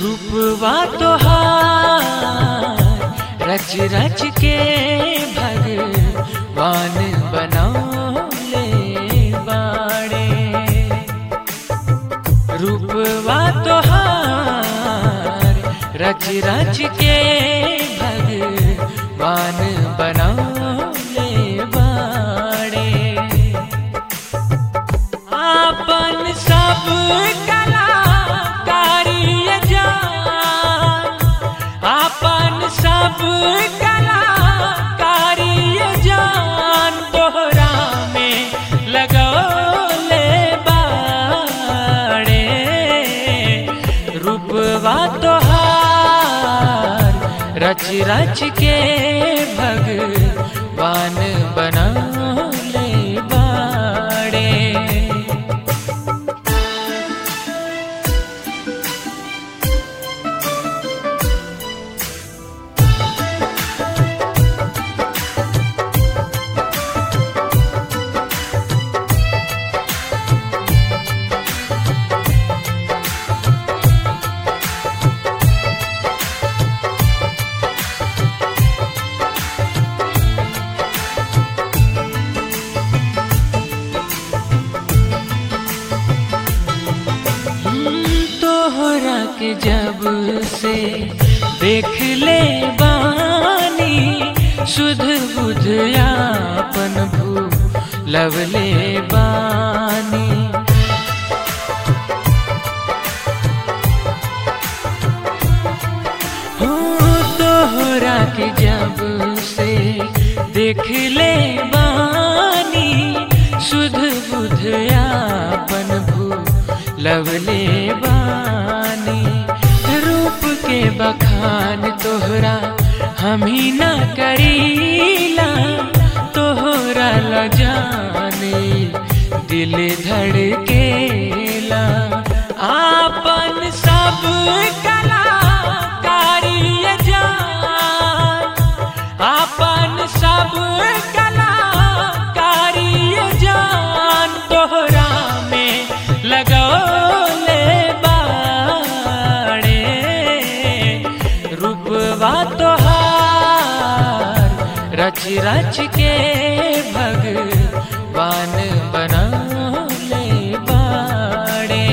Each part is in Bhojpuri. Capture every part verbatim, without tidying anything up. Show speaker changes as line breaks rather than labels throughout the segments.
रूपवा तोहार रच रच के भगवान बनौले बाड़े। रूपवा तोहार रच रच के भगवान बनौले बाड़े। आपन सब आपन सब कलाकारी जान तोहरा में लगौले बाड़े। रूपवा तोहार रच रच के भगवान बनौले बाड़े। के जब से देख ले बानी सुध बुध आपन भूलवले बानी। हो तोहरा के जब से देख ले बानी सुध बुध आपन भूलवले बानी। रूप के बखान तोहरा हम ही ना करीला तोहरा ल जाने दिल धड़केला। आपन सब कलाकारी जान आपन सब कलाकारी जान तोहरा में लगौले तोहार रच रच के भगवान बनौले बाड़े।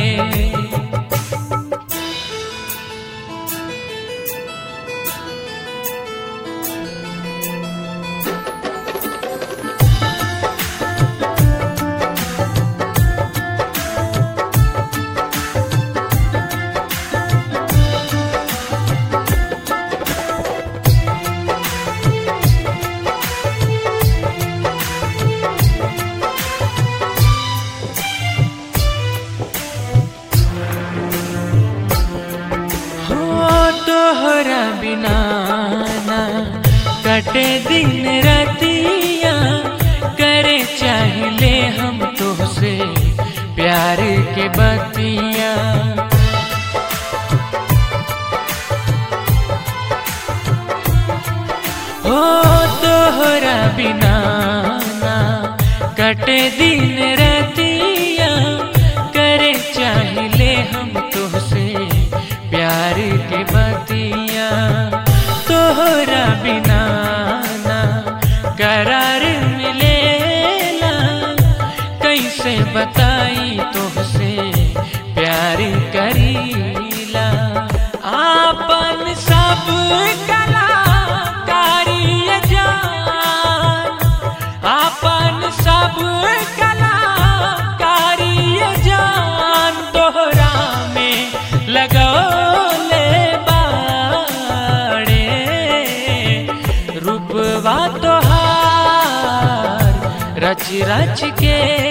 तोहरा बिना ना कटे दिन रतिया करे चाहिले हम तोहसे प्यार के बतिया। हो तोहरा बिना ना कटे दिन रतिया करे चाहिले हम तोहसे प्यार के बतिया। तोहरा बिना ना करार मिलेला कैसे बताई तोहसे प्यार करीला। आपन सब कलाकारी जान आपन सब कलाकारी जान तोहरा में लगौले बाड़े। रूपवा तोहार रच रच के